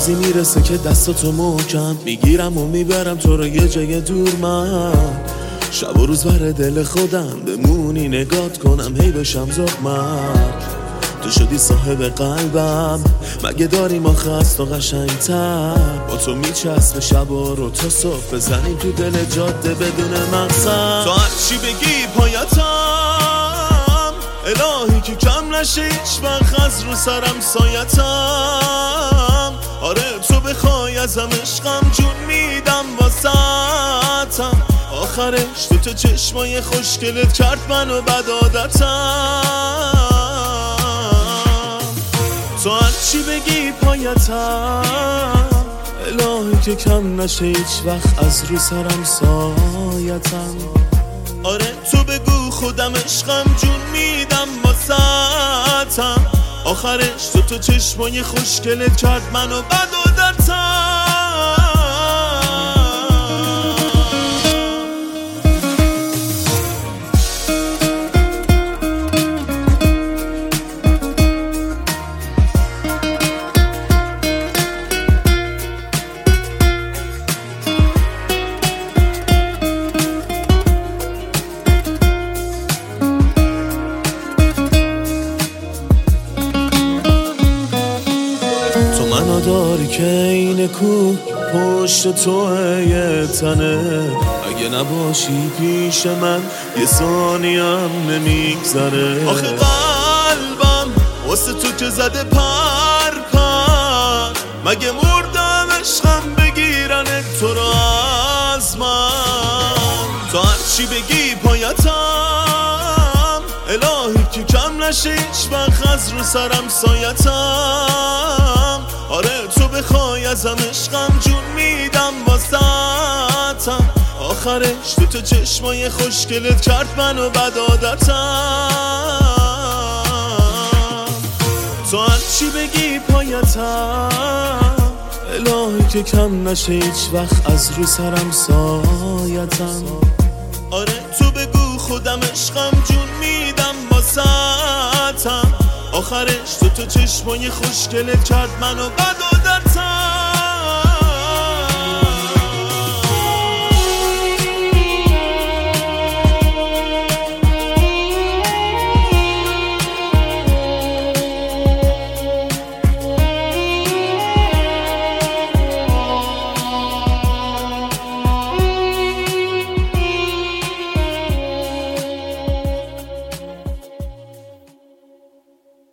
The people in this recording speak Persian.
روزی میرسه که دستاتو محکم میگیرم و میبرم تو رو یه جای دور. من شب و روز بر دل خودم بمونی نگات کنم هی بشم زخمت. تو شدی صاحب قلبم، مگه داریم آخه از تو قشنگ‌تر؟ با تو میچسب شبا رو تا صبح بزنیم تو دل جاده بدون مقصد. تو هرچی بگی پایتم، الهی که کم نشه هیچ وقت از رو سرم سایتم. آره تو بخوای ازم عشقم جون میدم واسطم. آخرش تو چشمای خوشگلت کرد منو بد عادتم. تو هرچی بگی پایتم، الهی که کم نشه هیچ وقت از رو سرم سایتم. آره تو بگو خودم عشقم جون میدم واسطم. آخرش تو چشمای خوشگلت کرد منو بد عادتم. منو داری که این کوه پشت توه یه تنه. اگه نباشی پیش من یه ثانیم نمیگذره. آخه قلبم واسه تو که زده پر پر، مگه مردم عشقم بگیرن تو رو از من. تو هرچی بگی پایتم، الهی که کم نشه هیچ وقت از رو سرم سایتم. آره تو بخوای ازم عشقم جون میدم واسطم. آخرش تو چشمای خوشگلت کرد منو بد عادتم. تو هرچی بگی پایتم، الهی که کم نشه هیچ وقت از رو سرم سایتم. آره تو بگو خودم عشقم جون میدم واسطم. آخرش تو چشمای خوشگلت کرد منو بد عادتم.